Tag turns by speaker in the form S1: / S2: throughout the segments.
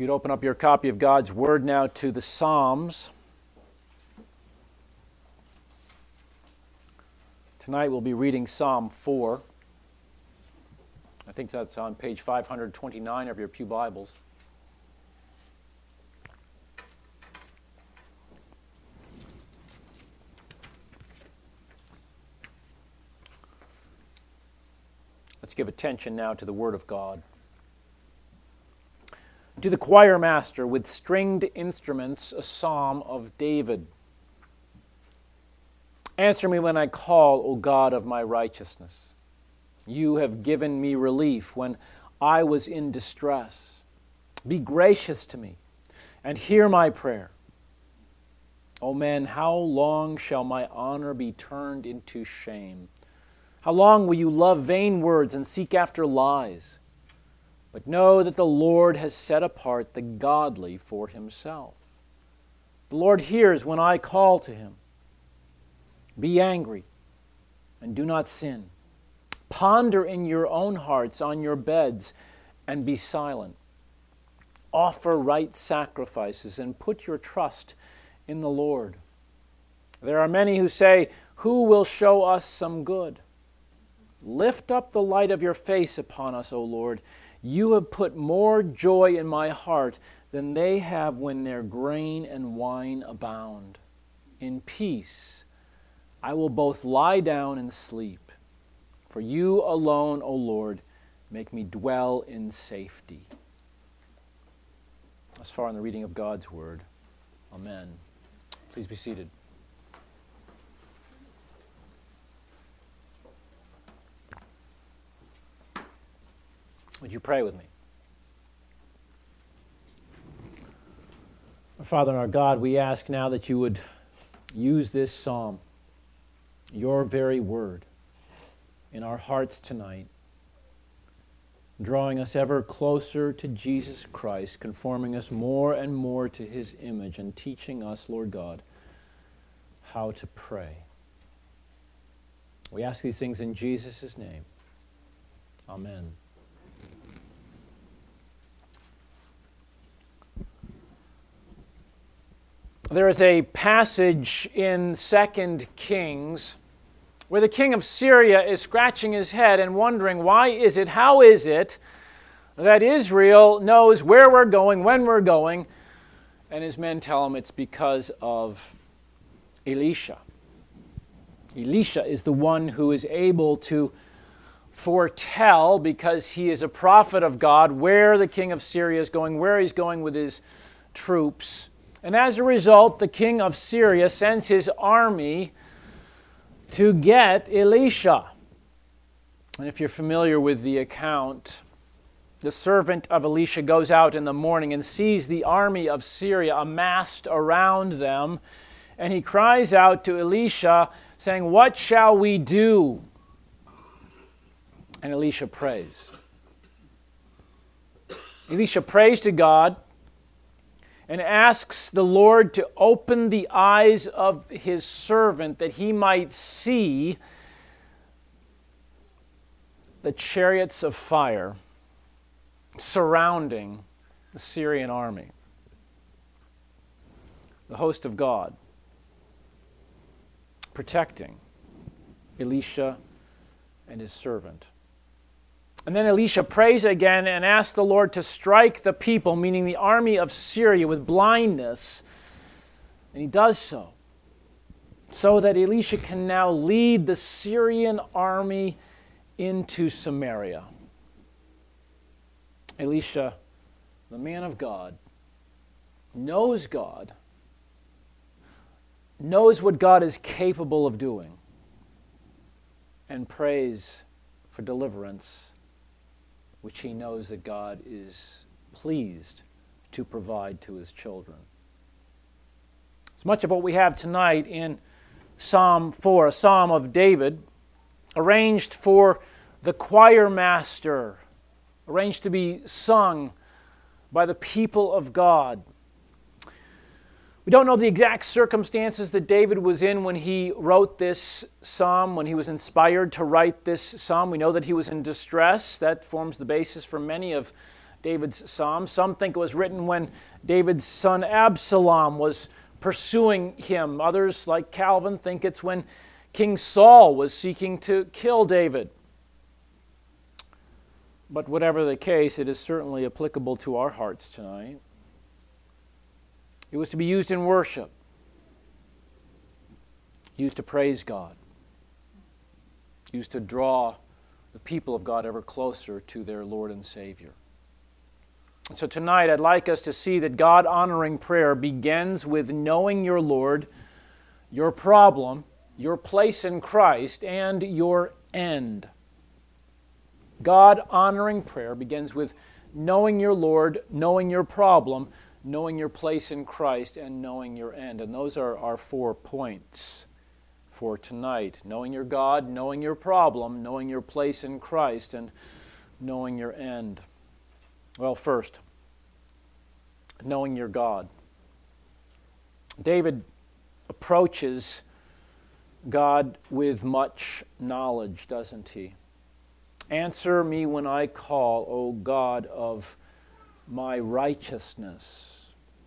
S1: you'd open up your copy of God's Word now to the Psalms. Tonight we'll be reading Psalm 4. I think that's on page 529 of your Pew Bibles. Let's give attention now to the Word of God. To the choir master with stringed instruments, a psalm of David. Answer me when I call, O God of my righteousness. You have given me relief when I was in distress. Be gracious to me and hear my prayer. O men, how long shall my honor be turned into shame? How long will you love vain words and seek after lies? But know that the Lord has set apart the godly for himself. The Lord hears when I call to him. Be angry and do not sin. Ponder in your own hearts on your beds and be silent. Offer right sacrifices and put your trust in the Lord. There are many who say, who will show us some good? Lift up the light of your face upon us, O Lord. You have put more joy in my heart than they have when their grain and wine abound. In peace I will both lie down and sleep. For you alone, O Lord, make me dwell in safety. Thus far in the reading of God's Word. Amen. Please be seated. Would you pray with me? Our Father and our God, we ask now that you would use this psalm, your very word, in our hearts tonight, drawing us ever closer to Jesus Christ, conforming us more and more to his image, and teaching us, Lord God, how to pray. We ask these things in Jesus' name. Amen. There is a passage in 2 Kings where the king of Syria is scratching his head and wondering, how is it that Israel knows where we're going, when we're going, and his men tell him it's because of Elisha. Elisha is the one who is able to foretell, because he is a prophet of God, where the king of Syria is going, where he's going with his troops. And as a result, the king of Syria sends his army to get Elisha. And if you're familiar with the account, the servant of Elisha goes out in the morning and sees the army of Syria amassed around them. And he cries out to Elisha, saying, "What shall we do?" And Elisha prays. Elisha prays to God and asks the Lord to open the eyes of his servant that he might see the chariots of fire surrounding the Syrian army, the host of God, protecting Elisha and his servant. And then Elisha prays again and asks the Lord to strike the people, meaning the army of Syria, with blindness. And he does so that Elisha can now lead the Syrian army into Samaria. Elisha, the man of God, knows what God is capable of doing, and prays for deliverance, which he knows that God is pleased to provide to his children. It's much of what we have tonight in Psalm 4, a psalm of David, arranged for the choir master, arranged to be sung by the people of God. We don't know the exact circumstances that David was in when he wrote this psalm, when he was inspired to write this psalm. We know that he was in distress. That forms the basis for many of David's psalm. Some think it was written when David's son Absalom was pursuing him. Others, like Calvin, think it's when King Saul was seeking to kill David. But whatever the case, it is certainly applicable to our hearts tonight. It was to be used in worship, used to praise God, used to draw the people of God ever closer to their Lord and Savior. And so tonight I'd like us to see that God-honoring prayer begins with knowing your Lord, your problem, your place in Christ, and your end. God-honoring prayer begins with knowing your Lord, knowing your problem, knowing your place in Christ, and knowing your end. And those are our 4 points for tonight. Knowing your God, knowing your problem, knowing your place in Christ, and knowing your end. Well, first, knowing your God. David approaches God with much knowledge, doesn't he? Answer me when I call, O God of my righteousness.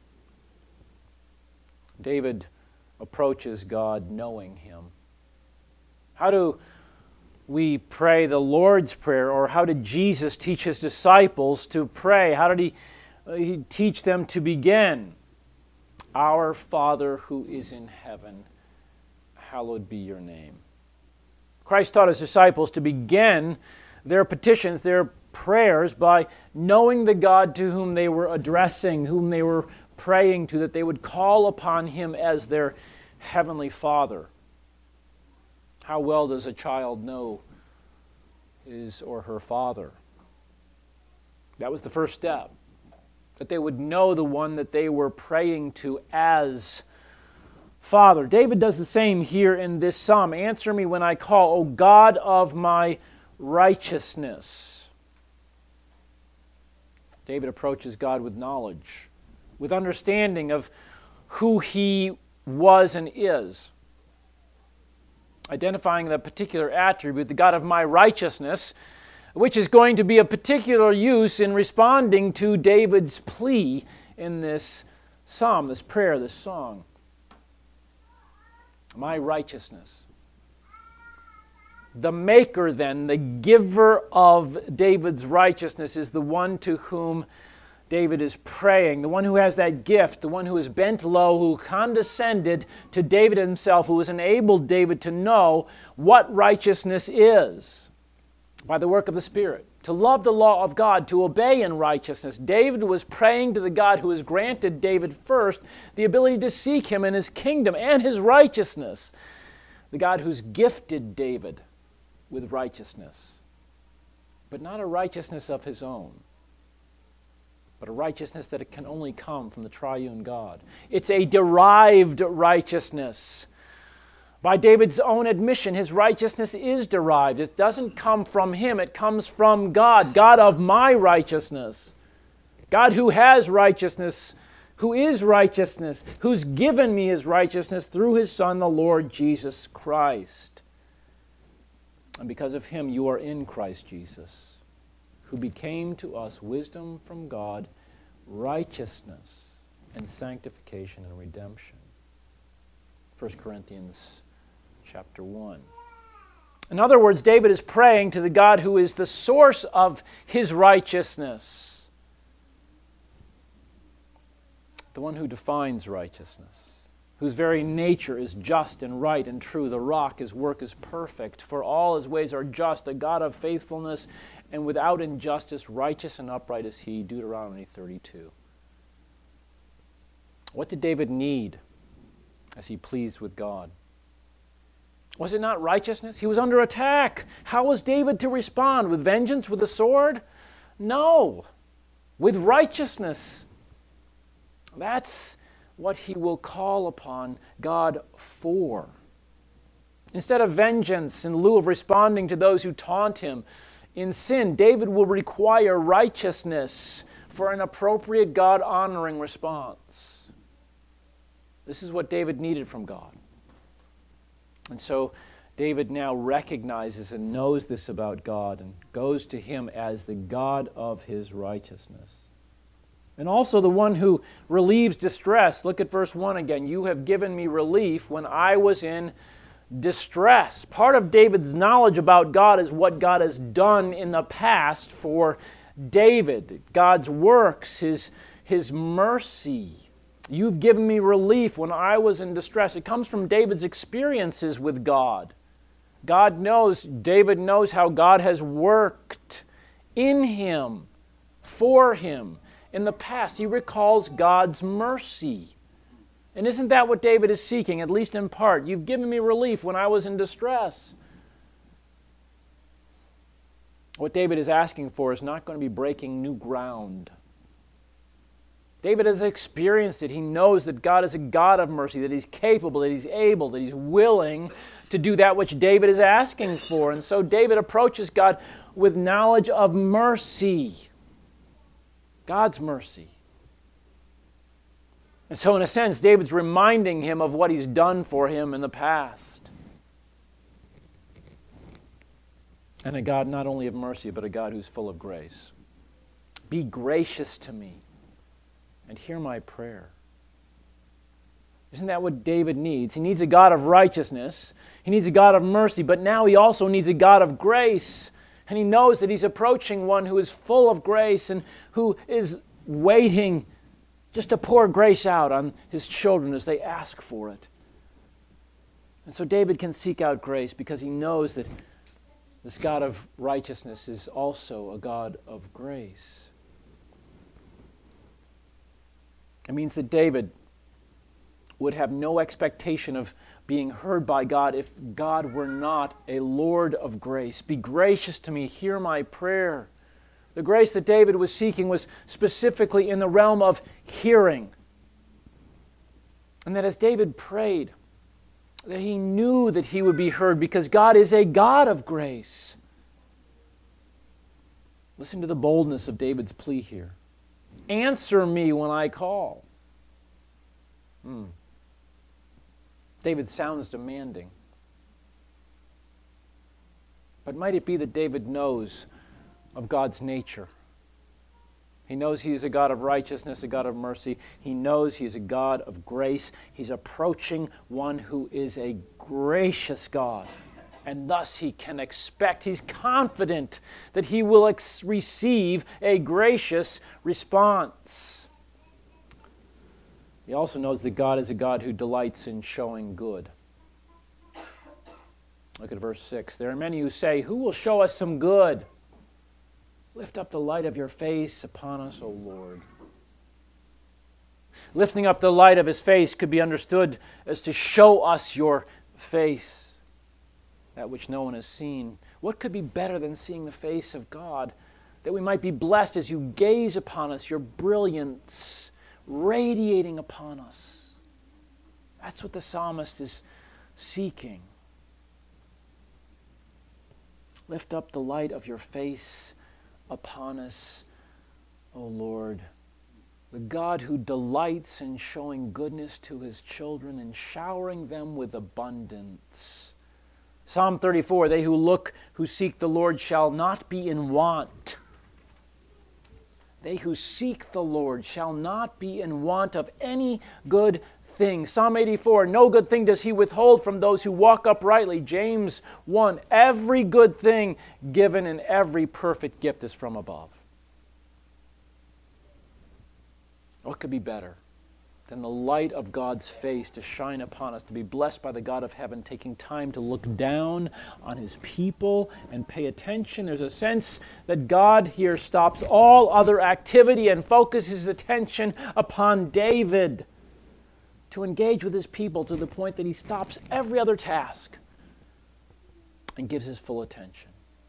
S1: David approaches God knowing Him. How do we pray the Lord's Prayer, or how did Jesus teach His disciples to pray? How did He teach them to begin? Our Father who is in heaven, hallowed be your name. Christ taught His disciples to begin their petitions, their prayers, by knowing the God to whom they were addressing, whom they were praying to, that they would call upon Him as their Heavenly Father. How well does a child know his or her father? That was the first step, that they would know the one that they were praying to as Father. David does the same here in this psalm. Answer me when I call, O God of my righteousness. David approaches God with knowledge, with understanding of who He was and is. Identifying the particular attribute, the God of my righteousness, which is going to be of particular use in responding to David's plea in this psalm, this prayer, this song. My righteousness. The maker, then, the giver of David's righteousness, is the one to whom David is praying, the one who has that gift, the one who is bent low, who condescended to David himself, who has enabled David to know what righteousness is by the work of the Spirit, to love the law of God, to obey in righteousness. David was praying to the God who has granted David first the ability to seek Him in His kingdom and His righteousness, the God who's gifted David with righteousness, but not a righteousness of his own, but a righteousness that it can only come from the triune God. It's a derived righteousness. By David's own admission, his righteousness is derived. It doesn't come from him, it comes from God, God of my righteousness. God who has righteousness, who is righteousness, who's given me His righteousness through His Son, the Lord Jesus Christ. And because of Him, you are in Christ Jesus, who became to us wisdom from God, righteousness and sanctification and redemption. 1 Corinthians chapter 1. In other words, David is praying to the God who is the source of his righteousness, the one who defines righteousness, whose very nature is just and right and true. The rock, His work is perfect, for all His ways are just, a God of faithfulness and without injustice, righteous and upright is He, Deuteronomy 32. What did David need as he pleased with God? Was it not righteousness? He was under attack. How was David to respond? With vengeance, with a sword? No. With righteousness. That's what he will call upon God for. Instead of vengeance, in lieu of responding to those who taunt him in sin, David will require righteousness for an appropriate God-honoring response. This is what David needed from God. And so David now recognizes and knows this about God and goes to him as the God of his righteousness. And also the one who relieves distress. Look at verse 1 again. You have given me relief when I was in distress. Part of David's knowledge about God is what God has done in the past for David. God's works, His mercy. You've given me relief when I was in distress. It comes from David's experiences with God. David knows how God has worked in him, for him. In the past, he recalls God's mercy. And isn't that what David is seeking, at least in part? You've given me relief when I was in distress. What David is asking for is not going to be breaking new ground. David has experienced it. He knows that God is a God of mercy, that He's capable, that He's able, that He's willing to do that which David is asking for. And so David approaches God with knowledge of mercy. God's mercy. And so in a sense, David's reminding him of what He's done for him in the past. And a God not only of mercy, but a God who's full of grace. Be gracious to me and hear my prayer. Isn't that what David needs? He needs a God of righteousness. He needs a God of mercy, but now he also needs a God of grace. And he knows that he's approaching one who is full of grace and who is waiting just to pour grace out on his children as they ask for it. And so David can seek out grace because he knows that this God of righteousness is also a God of grace. It means that David would have no expectation of being heard by God if God were not a Lord of grace. Be gracious to me, hear my prayer. The grace that David was seeking was specifically in the realm of hearing. And that as David prayed, that he knew that he would be heard because God is a God of grace. Listen to the boldness of David's plea here. Answer me when I call. David sounds demanding. But might it be that David knows of God's nature? He knows He is a God of righteousness, a God of mercy. He knows He is a God of grace. He's approaching one who is a gracious God. And thus he can expect, he's confident that he will receive a gracious response. He also knows that God is a God who delights in showing good. Look at verse 6. There are many who say, who will show us some good? Lift up the light of your face upon us, O Lord. Lifting up the light of His face could be understood as to show us your face, that which no one has seen. What could be better than seeing the face of God, that we might be blessed as you gaze upon us, your brilliance radiating upon us? That's what the psalmist is seeking. Lift up the light of your face upon us, O Lord. The God who delights in showing goodness to His children and showering them with abundance. Psalm 34, they who seek the Lord shall not be in want. They who seek the Lord shall not be in want of any good thing. Psalm 84, no good thing does He withhold from those who walk uprightly. James 1, every good thing given and every perfect gift is from above. What could be better than the light of God's face to shine upon us, to be blessed by the God of heaven, taking time to look down on His people and pay attention? There's a sense that God here stops all other activity and focuses His attention upon David to engage with His people to the point that He stops every other task and gives His full attention.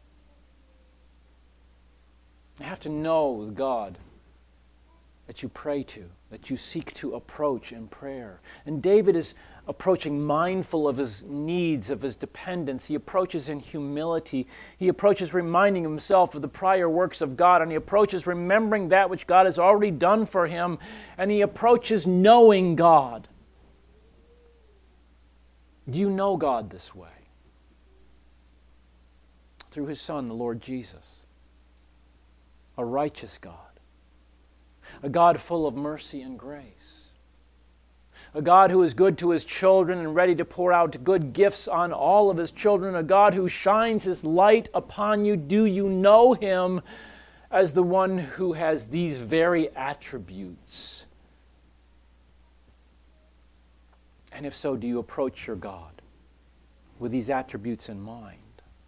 S1: You have to know God that you pray to, that you seek to approach in prayer. And David is approaching mindful of his needs, of his dependence. He approaches in humility. He approaches reminding himself of the prior works of God, and he approaches remembering that which God has already done for him, and he approaches knowing God. Do you know God this way? through his Son, the Lord Jesus. A righteous God. A God full of mercy and grace. A God who is good to his children and ready to pour out good gifts on all of his children. A God who shines his light upon you. Do you know him as the one who has these very attributes? And if so, do you approach your God with these attributes in mind?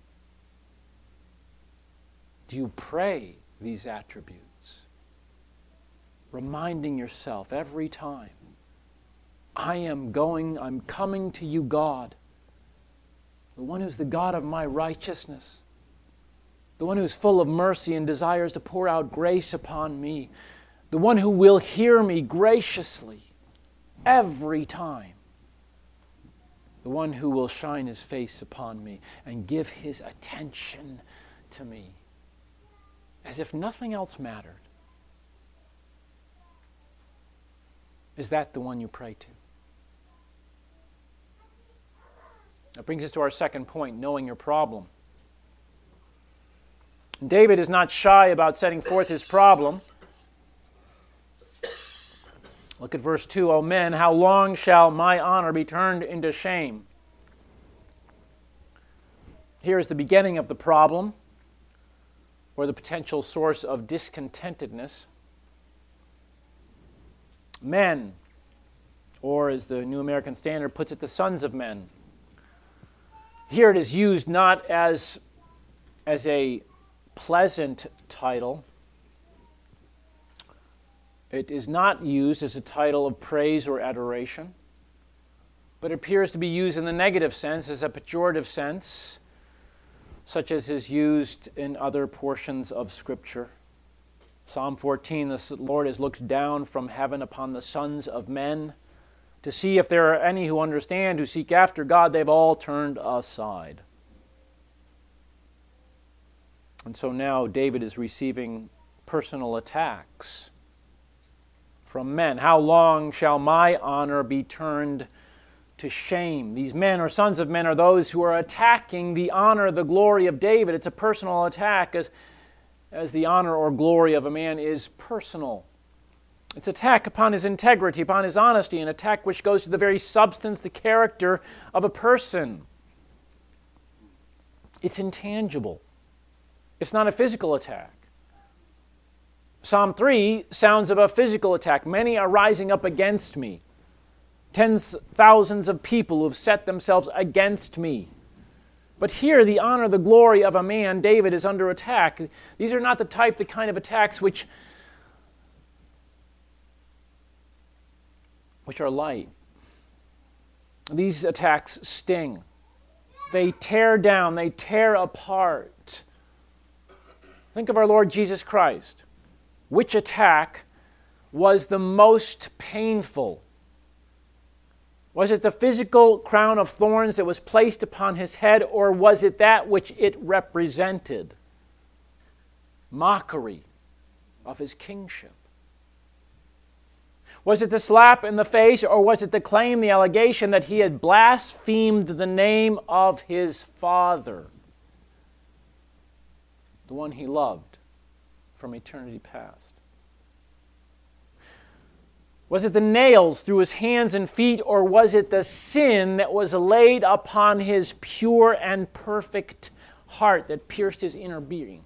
S1: Do you pray these attributes, reminding yourself every time, I'm coming to you, God, the one who's the God of my righteousness, the one who's full of mercy and desires to pour out grace upon me, the one who will hear me graciously every time, the one who will shine his face upon me and give his attention to me, as if nothing else mattered. Is that the one you pray to? That brings us to our second point, knowing your problem. David is not shy about setting forth his problem. Look at verse 2. O men, how long shall my honor be turned into shame? Here is the beginning of the problem, or the potential source of discontentedness. Men, or as the New American Standard puts it, the sons of men. Here it is used not as a pleasant title. It is not used as a title of praise or adoration, but it appears to be used in the negative sense, as a pejorative sense, such as is used in other portions of Scripture. Psalm 14, the Lord has looked down from heaven upon the sons of men to see if there are any who understand, who seek after God. They've all turned aside. And so now David is receiving personal attacks from men. How long shall my honor be turned to shame? These men or sons of men are those who are attacking the honor, the glory of David. It's a personal attack, as the honor or glory of a man is personal. It's an attack upon his integrity, upon his honesty, an attack which goes to the very substance, the character of a person. It's intangible. It's not a physical attack. Psalm 3 sounds of a physical attack. Many are rising up against me. Tens of thousands of people who have set themselves against me. But here, the honor, the glory of a man, David, is under attack. These are not the kind of attacks which are light. These attacks sting. They tear down, they tear apart. Think of our Lord Jesus Christ. Which attack was the most painful? Was it the physical crown of thorns that was placed upon his head, or was it that which it represented? Mockery of his kingship. Was it the slap in the face, or was it the claim, the allegation that he had blasphemed the name of his Father, the one he loved from eternity past? Was it the nails through his hands and feet, or was it the sin that was laid upon his pure and perfect heart that pierced his inner being?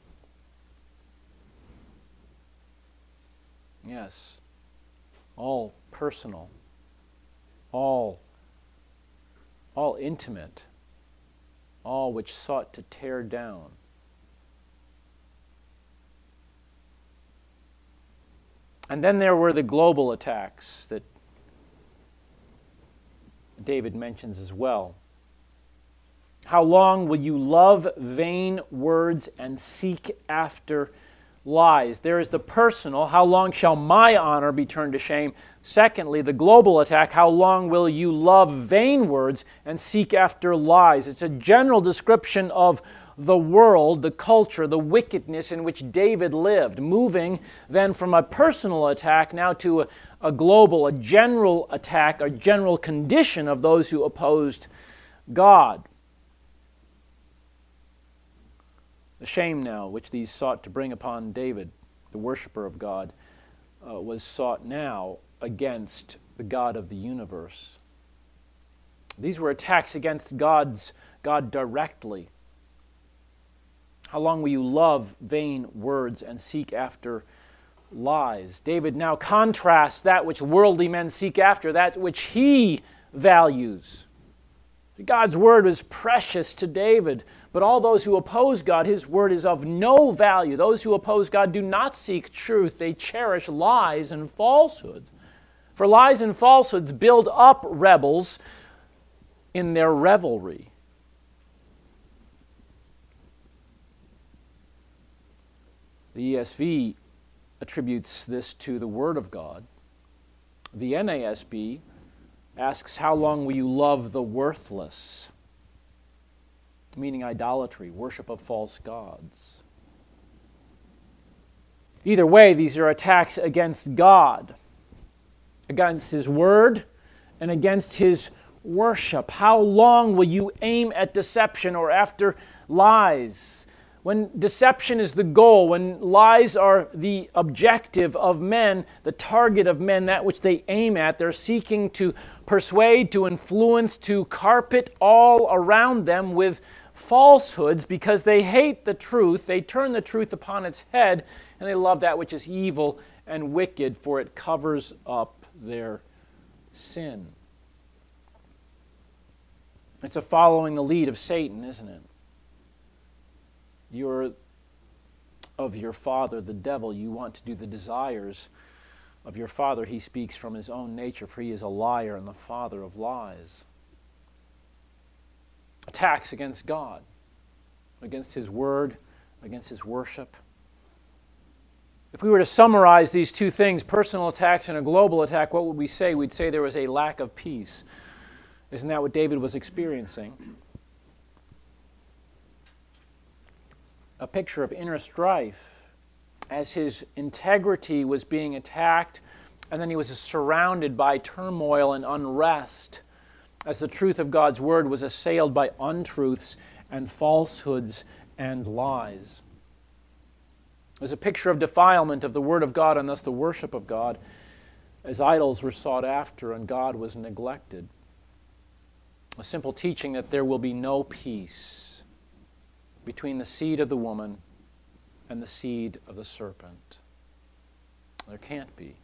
S1: Yes, all personal, all intimate, all which sought to tear down. And then there were the global attacks that David mentions as well. How long will you love vain words and seek after lies? There is the personal, how long shall my honor be turned to shame? Secondly, the global attack, how long will you love vain words and seek after lies? It's a general description of the world, the culture, the wickedness in which David lived, moving then from a personal attack now to a global, a general attack, a general condition of those who opposed God. The shame now, which these sought to bring upon David, the worshiper of God, was sought now against the God of the universe. These were attacks against God directly. How long will you love vain words and seek after lies? David now contrasts that which worldly men seek after, that which he values. God's word was precious to David, but all those who oppose God, his word is of no value. Those who oppose God do not seek truth. They cherish lies and falsehoods. For lies and falsehoods build up rebels in their revelry. The ESV attributes this to the Word of God. The NASB asks, how long will you love the worthless? Meaning idolatry, worship of false gods. Either way, these are attacks against God, against His Word, and against His worship. How long will you aim at deception or after lies? When deception is the goal, when lies are the objective of men, the target of men, that which they aim at, they're seeking to persuade, to influence, to carpet all around them with falsehoods because they hate the truth. They turn the truth upon its head, and they love that which is evil and wicked, for it covers up their sin. It's a following the lead of Satan, isn't it? You're of your father, the devil. You want to do the desires of your father. He speaks from his own nature, for he is a liar and the father of lies. Attacks against God, against His Word, against His worship. If we were to summarize these two things, personal attacks and a global attack, what would we say? We'd say there was a lack of peace. Isn't that what David was experiencing? A picture of inner strife as his integrity was being attacked, and then he was surrounded by turmoil and unrest as the truth of God's Word was assailed by untruths and falsehoods and lies. There's a picture of defilement of the Word of God and thus the worship of God as idols were sought after and God was neglected. A simple teaching that there will be no peace between the seed of the woman and the seed of the serpent. There can't be.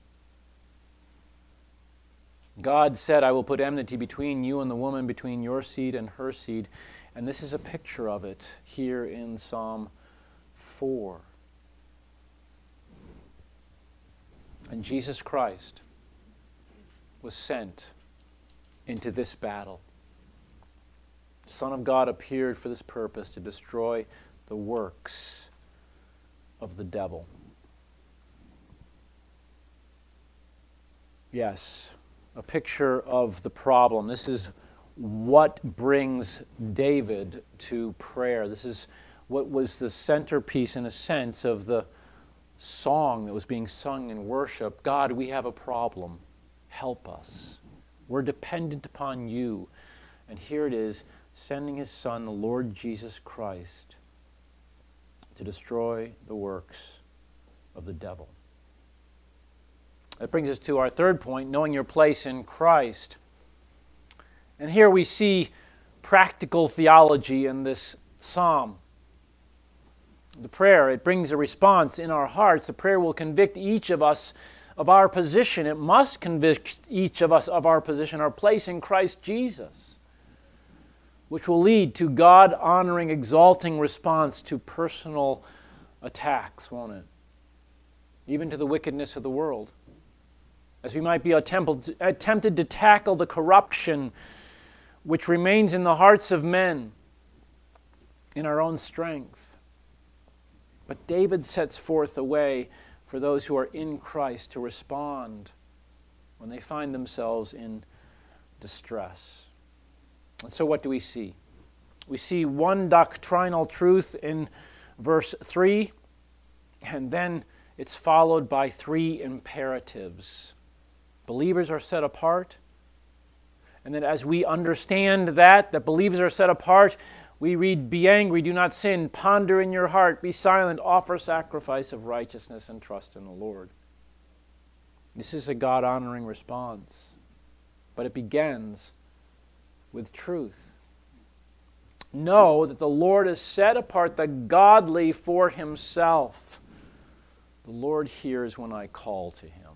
S1: God said, I will put enmity between you and the woman, between your seed and her seed. And this is a picture of it here in Psalm 4. And Jesus Christ was sent into this battle. The Son of God appeared for this purpose, to destroy the works of the devil. Yes, a picture of the problem. This is what brings David to prayer. This is what was the centerpiece, in a sense, of the song that was being sung in worship. God, we have a problem. Help us. We're dependent upon you. And here it is, sending His Son, the Lord Jesus Christ, to destroy the works of the devil. That brings us to our third point, knowing your place in Christ. And here we see practical theology in this psalm. The prayer, it brings a response in our hearts. The prayer will convict each of us of our position. It must convict each of us of our position, our place in Christ Jesus, which will lead to God-honoring, exalting response to personal attacks, won't it? Even to the wickedness of the world. As we might be attempted to tackle the corruption which remains in the hearts of men in our own strength. But David sets forth a way for those who are in Christ to respond when they find themselves in distress. And so what do we see? We see one doctrinal truth in verse 3, and then it's followed by three imperatives. Believers are set apart, and then as we understand that believers are set apart, We read, be angry, do not sin, ponder in your heart, be silent, offer sacrifice of righteousness and trust in the Lord. This is a God-honoring response, but it begins with truth. Know that the Lord has set apart the godly for Himself. The Lord hears when I call to Him.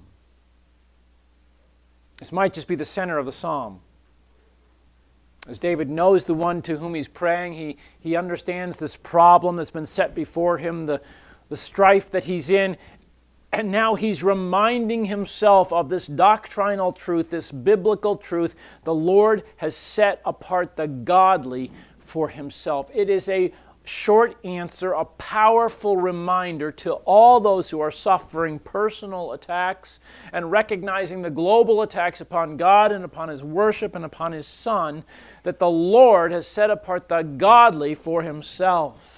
S1: This might just be the center of the psalm. As David knows the one to whom he's praying, he understands this problem that's been set before him, the strife that he's in, and now he's reminding himself of this doctrinal truth, this biblical truth. The Lord has set apart the godly for Himself. It is a short answer, a powerful reminder to all those who are suffering personal attacks and recognizing the global attacks upon God and upon His worship and upon His Son, that the Lord has set apart the godly for Himself.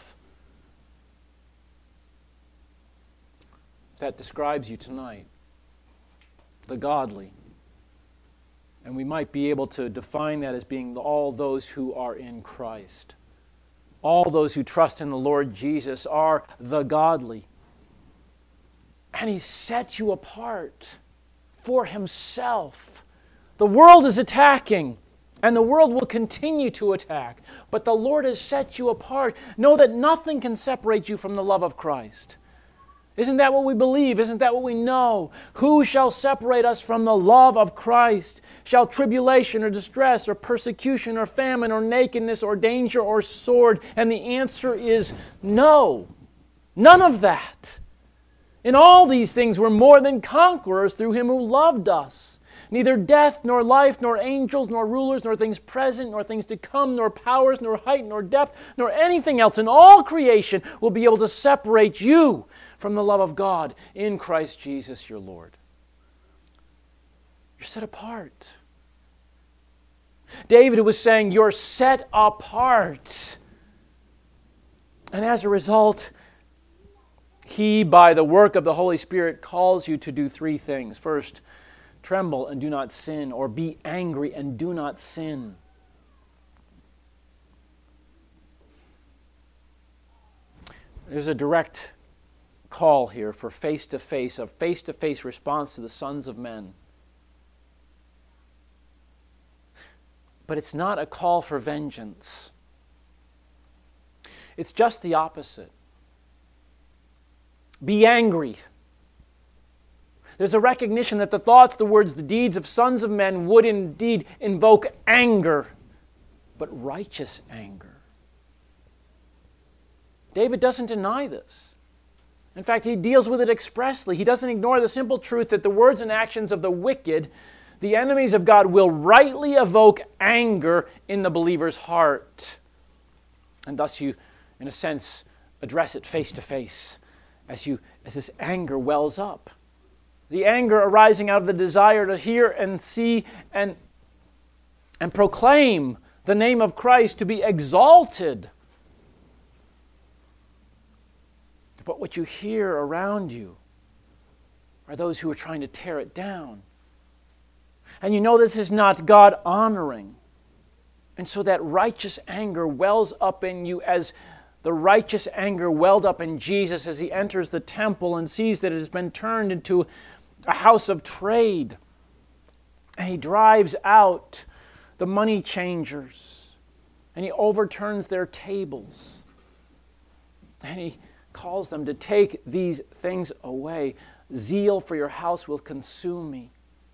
S1: That describes you tonight, the godly. And we might be able to define that as being all those who are in Christ. All those who trust in the Lord Jesus are the godly. And He set you apart for Himself. The world is attacking, and the world will continue to attack. But the Lord has set you apart. Know that nothing can separate you from the love of Christ. Isn't that what we believe? Isn't that what we know? Who shall separate us from the love of Christ? Shall tribulation or distress or persecution or famine or nakedness or danger or sword? And the answer is no. None of that. In all these things we're more than conquerors through Him who loved us. Neither death, nor life, nor angels, nor rulers, nor things present, nor things to come, nor powers, nor height, nor depth, nor anything else in all creation will be able to separate you from the love of God in Christ Jesus your Lord. You're set apart. David was saying, you're set apart. And as a result, he, by the work of the Holy Spirit, calls you to do three things. First, tremble and do not sin, or be angry and do not sin. There's a direct call here for face-to-face, a face-to-face response to the sons of men. But it's not a call for vengeance. It's just the opposite. Be angry. There's a recognition that the thoughts, the words, the deeds of sons of men would indeed invoke anger, but righteous anger. David doesn't deny this. In fact, he deals with it expressly. He doesn't ignore the simple truth that the words and actions of the wicked, the enemies of God, will rightly evoke anger in the believer's heart. And thus you, in a sense, address it face to face as this anger wells up. The anger arising out of the desire to hear and see and proclaim the name of Christ, to be exalted. But what you hear around you are those who are trying to tear it down. And you know this is not God-honoring. And so that righteous anger wells up in you as the righteous anger welled up in Jesus as He enters the temple and sees that it has been turned into a house of trade. And He drives out the money changers. And He overturns their tables. And He calls them to take these things away. Zeal for your house will consume me.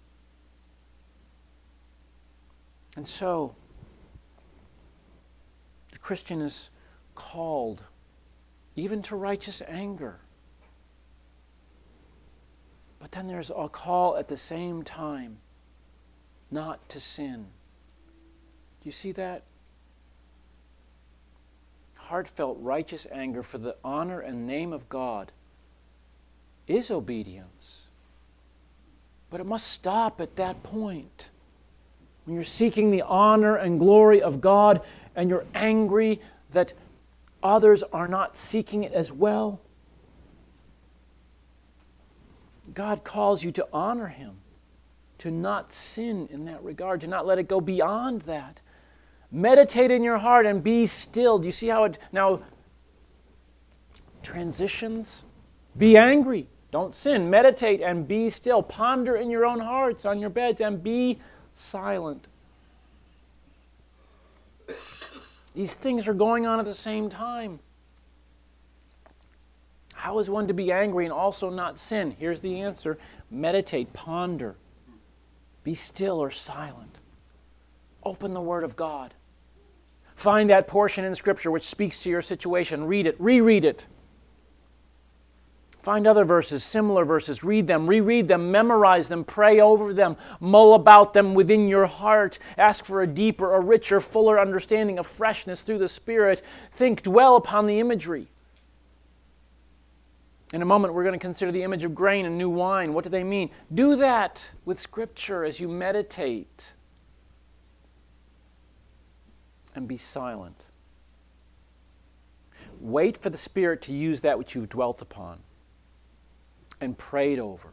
S1: And so, the Christian is called even to righteous anger. But then there's a call at the same time not to sin. Do you see that? Heartfelt righteous anger for the honor and name of God is obedience. But it must stop at that point. When you're seeking the honor and glory of God and you're angry that others are not seeking it as well, God calls you to honor Him, to not sin in that regard, to not let it go beyond that. Meditate in your heart and be still. Do you see how it now transitions? Be angry. Don't sin. Meditate and be still. Ponder in your own hearts on your beds and be silent. These things are going on at the same time. How is one to be angry and also not sin? Here's the answer. Meditate, ponder. Be still or silent. Open the Word of God. Find that portion in Scripture which speaks to your situation. Read it. Reread it. Find other verses, similar verses. Read them, reread them, memorize them, pray over them, mull about them within your heart. Ask for a deeper, a richer, fuller understanding of freshness through the Spirit. Think, dwell upon the imagery. In a moment, we're going to consider the image of grain and new wine. What do they mean? Do that with Scripture as you meditate. And be silent. Wait for the Spirit to use that which you've dwelt upon and prayed over.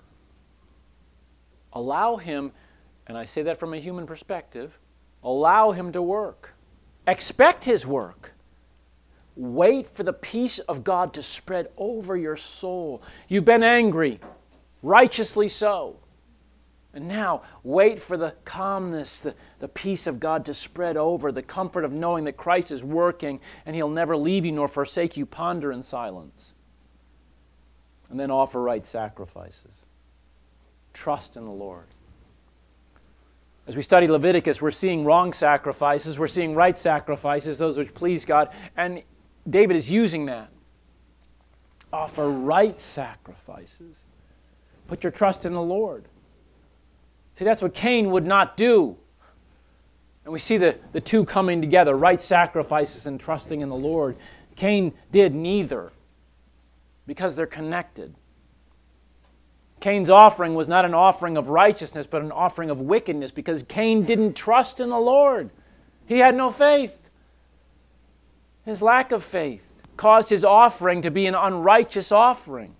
S1: Allow Him, and I say that from a human perspective, allow Him to work. Expect His work. Wait for the peace of God to spread over your soul. You've been angry, righteously so. And now, wait for the calmness, the peace of God to spread over, the comfort of knowing that Christ is working and He'll never leave you nor forsake you. Ponder in silence. And then offer right sacrifices. Trust in the Lord. As we study Leviticus, we're seeing wrong sacrifices, we're seeing right sacrifices, those which please God, and David is using that. Offer right sacrifices. Put your trust in the Lord. See, that's what Cain would not do. And we see the two coming together, right sacrifices and trusting in the Lord. Cain did neither, because they're connected. Cain's offering was not an offering of righteousness, but an offering of wickedness, because Cain didn't trust in the Lord. He had no faith. His lack of faith caused his offering to be an unrighteous offering.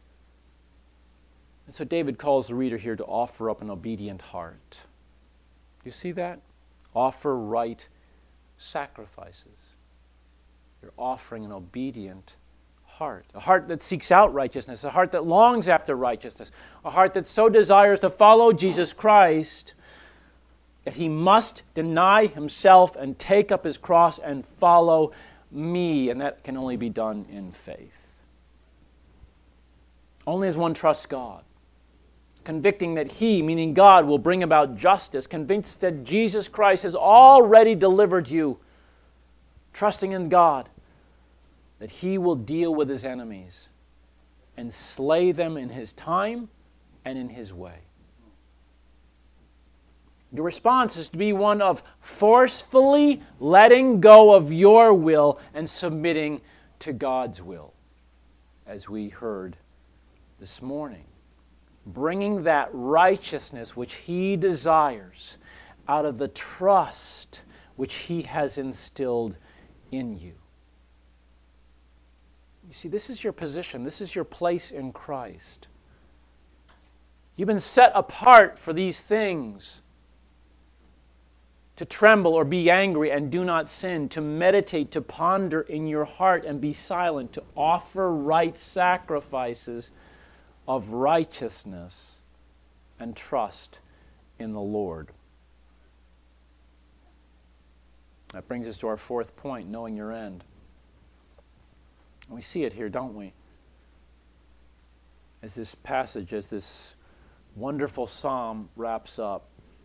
S1: And so David calls the reader here to offer up an obedient heart. Do you see that? Offer right sacrifices. You're offering an obedient heart. A heart that seeks out righteousness. A heart that longs after righteousness. A heart that so desires to follow Jesus Christ that he must deny himself and take up his cross and follow me. And that can only be done in faith. Only as one trusts God. Convicting that He, meaning God, will bring about justice. Convinced that Jesus Christ has already delivered you. Trusting in God that He will deal with His enemies and slay them in His time and in His way. Your response is to be one of forcefully letting go of your will and submitting to God's will, as we heard this morning. Bringing that righteousness which He desires out of the trust which He has instilled in you. You see, this is your position. This is your place in Christ. You've been set apart for these things. To tremble or be angry and do not sin. To meditate, to ponder in your heart and be silent. To offer right sacrifices of righteousness and trust in the Lord. That brings us to our fourth point, knowing your end. And we see it here, don't we? As this passage, as this wonderful psalm wraps up.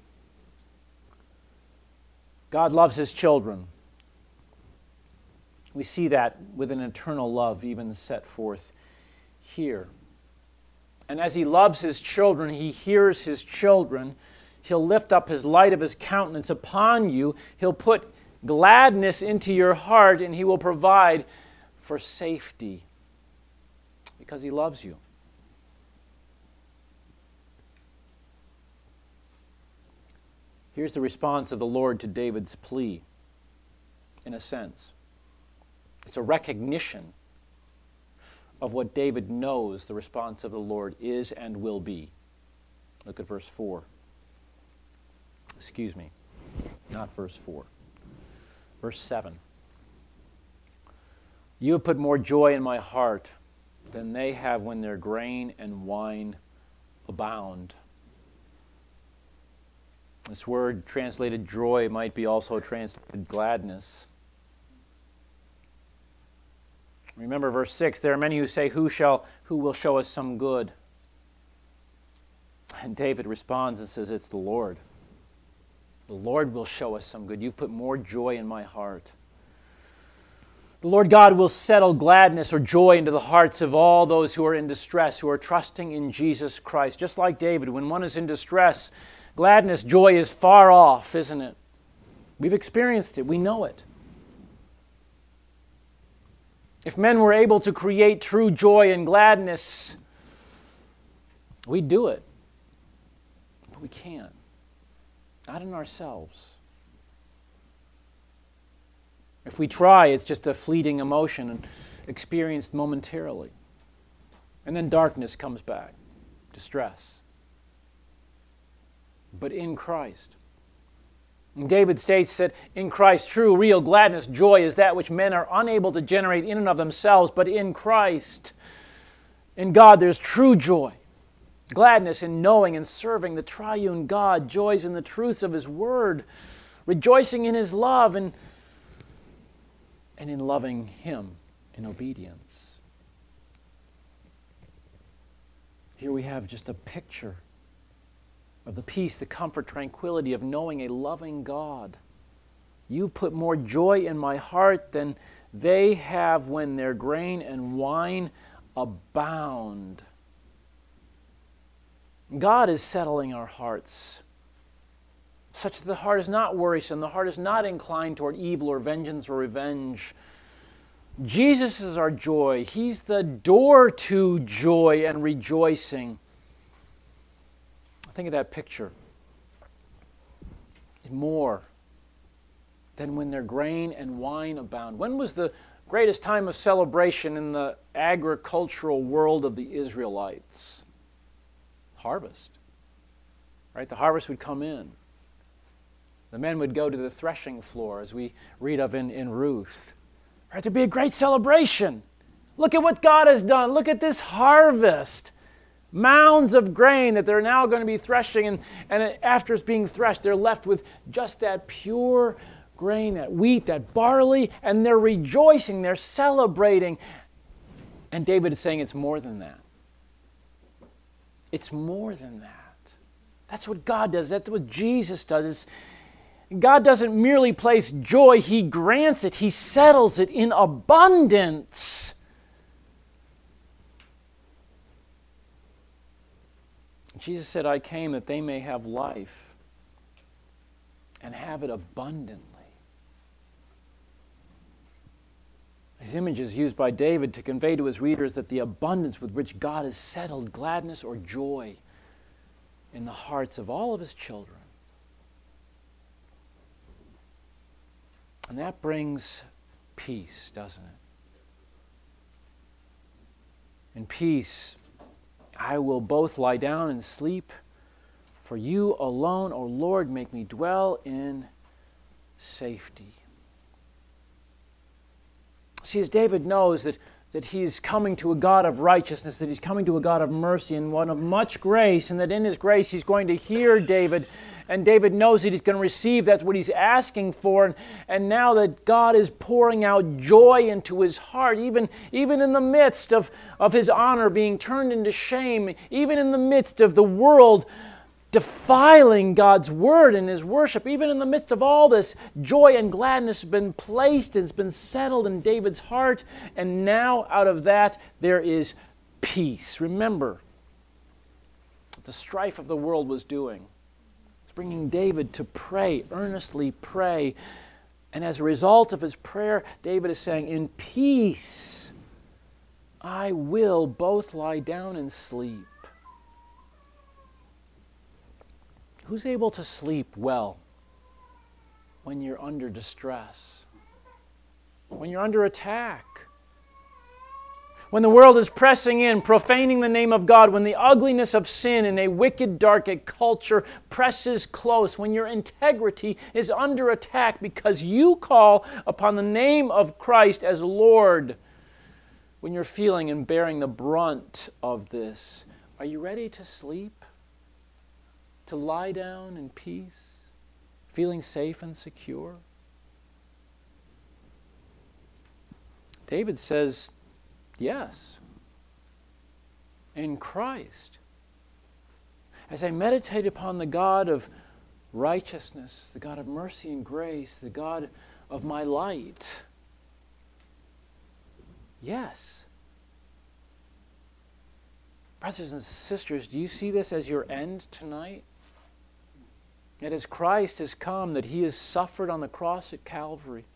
S1: God loves His children. We see that with an eternal love even set forth here. And as He loves His children, He hears His children. He'll lift up His light of His countenance upon you. He'll put gladness into your heart, and He will provide for safety because He loves you. Here's the response of the Lord to David's plea, in a sense. It's a recognition of what David knows the response of the Lord is and will be. Look at verse 4. Excuse me, not verse 4. Verse 7. You have put more joy in my heart than they have when their grain and wine abound. This word translated joy might be also translated gladness. Remember verse 6, there are many who say, who will show us some good? And David responds and says, it's the Lord. The Lord will show us some good. You've put more joy in my heart. The Lord God will settle gladness or joy into the hearts of all those who are in distress, who are trusting in Jesus Christ. Just like David, when one is in distress, gladness, joy is far off, isn't it? We've experienced it. We know it. If men were able to create true joy and gladness, we'd do it. But we can't. Not in ourselves. If we try, it's just a fleeting emotion and experienced momentarily. And then darkness comes back, distress. But in Christ. And David states that in Christ, true, real gladness, joy is that which men are unable to generate in and of themselves, but in Christ. In God, there's true joy. Gladness in knowing and serving the triune God, joys in the truths of His Word, rejoicing in His love, and in loving Him in obedience. Here we have just a picture of the peace, the comfort, tranquility of knowing a loving God. You've put more joy in my heart than they have when their grain and wine abound. God is settling our hearts such that the heart is not worrisome, the heart is not inclined toward evil or vengeance or revenge. Jesus is our joy. He's the door to joy and rejoicing. Think of that picture. More than when their grain and wine abound. When was the greatest time of celebration in the agricultural world of the Israelites? Harvest. Right? The harvest would come in. The men would go to the threshing floor, as we read of in Ruth. Right? There'd be a great celebration. Look at what God has done. Look at this harvest. Mounds of grain that they're now going to be threshing, and after it's being threshed, they're left with just that pure grain, that wheat, that barley, and they're rejoicing, they're celebrating. And David is saying it's more than that. It's more than that. That's what God does. That's what Jesus does. God doesn't merely place joy, He grants it. He settles it in abundance. Jesus said, I came that they may have life and have it abundantly. This image is used by David to convey to his readers that the abundance with which God has settled gladness or joy in the hearts of all of His children. And that brings peace, doesn't it? In peace, I will both lie down and sleep, for you alone, O Lord, make me dwell in safety. See, as David knows that he's coming to a God of righteousness, that he's coming to a God of mercy and one of much grace, and that in His grace He's going to hear David, and David knows that he's going to receive, that's what he's asking for, and now that God is pouring out joy into his heart, even in the midst of his honor being turned into shame, even in the midst of the world defiling God's word and His worship, even in the midst of all this, joy and gladness has been placed and it's been settled in David's heart, and now out of that there is peace. Remember what the strife of the world was doing. It's bringing David to pray, earnestly pray, and as a result of his prayer, David is saying, in peace I will both lie down and sleep. Who's able to sleep well when you're under distress? When you're under attack? When the world is pressing in, profaning the name of God, when the ugliness of sin in a wicked, dark culture presses close, when your integrity is under attack because you call upon the name of Christ as Lord, when you're feeling and bearing the brunt of this, are you ready to sleep? To lie down in peace, feeling safe and secure? David says, yes, in Christ. As I meditate upon the God of righteousness, the God of mercy and grace, the God of my light, yes. Brothers and sisters, do you see this as your end tonight? That as Christ has come, that He has suffered on the cross at Calvary,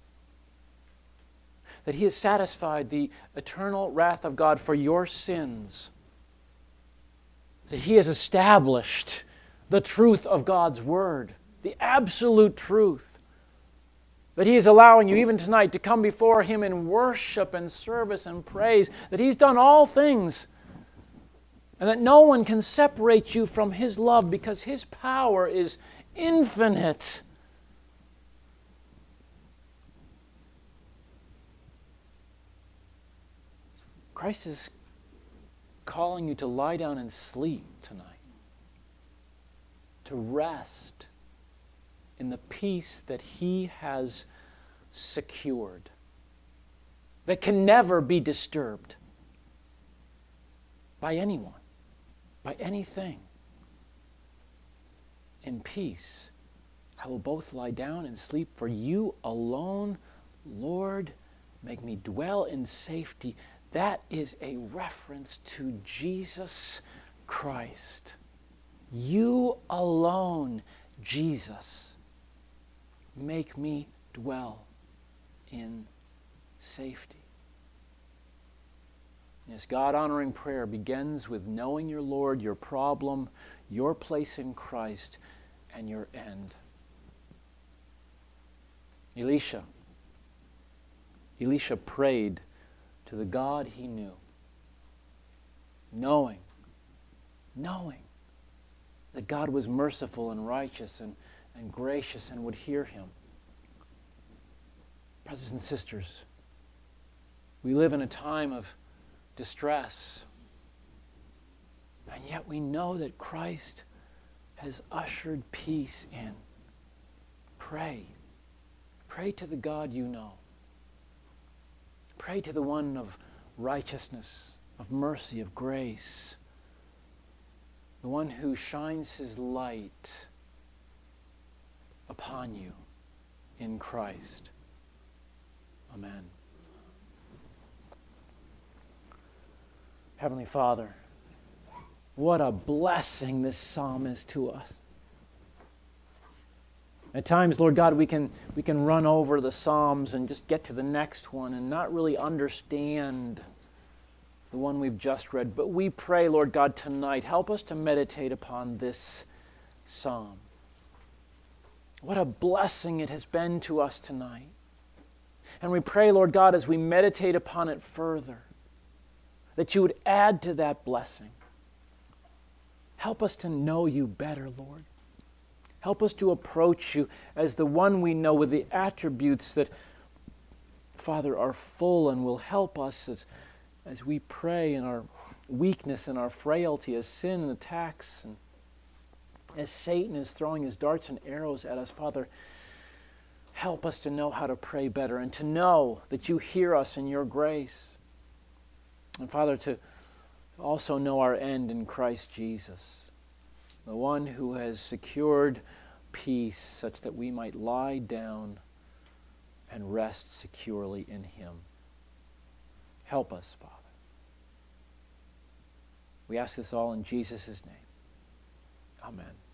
S1: that He has satisfied the eternal wrath of God for your sins, that He has established the truth of God's Word, the absolute truth, that He is allowing you even tonight to come before Him in worship and service and praise, that He's done all things, and that no one can separate you from His love because His power is infinite. Christ is calling you to lie down and sleep tonight, to rest in the peace that He has secured, that can never be disturbed by anyone, by anything. In peace, I will both lie down and sleep, for You alone, Lord, make me dwell in safety. That is a reference to Jesus Christ. You alone, Jesus, make me dwell in safety. Yes, God-honoring prayer begins with knowing your Lord, your problem, your place in Christ, and your end. Elisha prayed to the God he knew, knowing that God was merciful and righteous and gracious and would hear him. Brothers and sisters, we live in a time of distress, and yet we know that Christ has ushered peace in. Pray. Pray to the God you know. Pray to the one of righteousness, of mercy, of grace, the one who shines His light upon you in Christ. Amen. Heavenly Father, what a blessing this psalm is to us. At times, Lord God, we can run over the Psalms and just get to the next one and not really understand the one we've just read. But we pray, Lord God, tonight, help us to meditate upon this psalm. What a blessing it has been to us tonight. And we pray, Lord God, as we meditate upon it further, that You would add to that blessing. Help us to know You better, Lord. Help us to approach You as the one we know with the attributes that, Father, are full and will help us as we pray in our weakness and our frailty, as sin attacks and as Satan is throwing his darts and arrows at us. Father, help us to know how to pray better and to know that You hear us in Your grace. And Father, to also know our end in Christ Jesus, the one who has secured peace such that we might lie down and rest securely in Him. Help us, Father. We ask this all in Jesus' name. Amen.